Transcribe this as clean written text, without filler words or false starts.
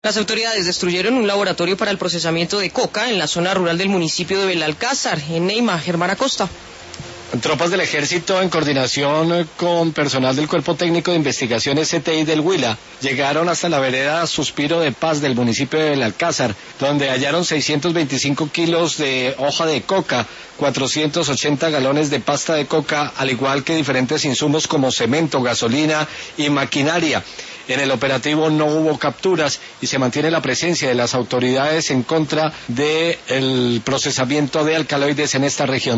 Las autoridades destruyeron un laboratorio para el procesamiento de coca en la zona rural del municipio de Belalcázar, en Neiva. Germán Acosta. Tropas del Ejército, en coordinación con personal del Cuerpo Técnico de Investigaciones CTI del Huila, llegaron hasta la vereda Suspiro de Paz del municipio de Belalcázar, donde hallaron 625 kilos de hoja de coca, 480 galones de pasta de coca, al igual que diferentes insumos como cemento, gasolina y maquinaria. En el operativo no hubo capturas y se mantiene la presencia de las autoridades en contra del procesamiento de alcaloides en esta región.